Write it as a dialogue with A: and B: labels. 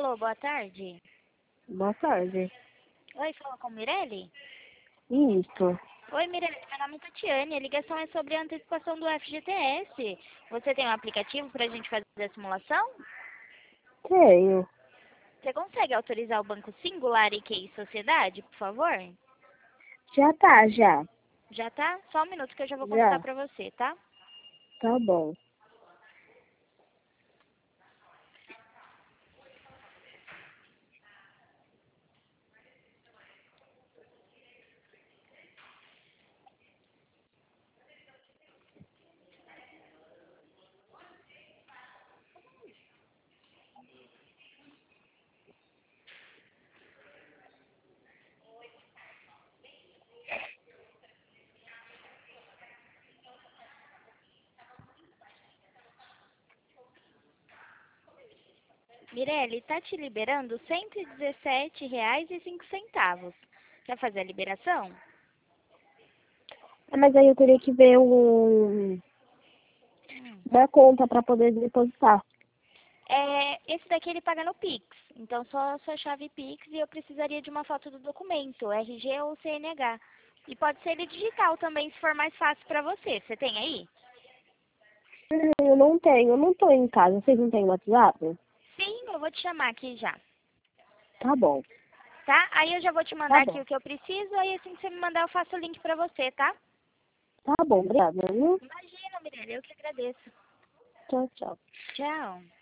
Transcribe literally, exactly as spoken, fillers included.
A: Alô, boa tarde.
B: Boa tarde.
A: Oi, fala com Mirelle?
B: Isso.
A: Oi, Mirelle, meu nome é Tatiane. A ligação é sobre a antecipação do F G T S. Você tem um aplicativo para a gente fazer a simulação?
B: Tenho.
A: Você consegue autorizar o Banco Singular e Q I Sociedade, por favor?
B: Já tá, já.
A: Já tá? Só um minuto que eu já vou contar
B: Já.
A: para você, tá?
B: Tá bom.
A: Mirelle, tá te liberando cento e dezessete reais e cinco centavos. Quer fazer a liberação?
B: Ah, mas aí eu teria que ver um...
A: Hum.
B: da conta pra poder depositar.
A: É, esse daqui ele paga no Pix. Então, só a sua chave Pix e eu precisaria de uma foto do documento, R G ou C N H. E pode ser ele digital também, se for mais fácil para você. Você tem aí?
B: Hum, Eu não tenho, eu não tô em casa. Vocês não têm WhatsApp?
A: Sim, eu vou te chamar aqui já.
B: Tá bom.
A: Tá? Aí eu já vou te
B: Tá
A: mandar aqui
B: bom.
A: o que eu preciso. Aí assim que você me mandar, eu faço o link para você, tá?
B: Tá bom, obrigada, viu?
A: Imagina, Mirelle, eu que agradeço.
B: Tchau, tchau.
A: Tchau.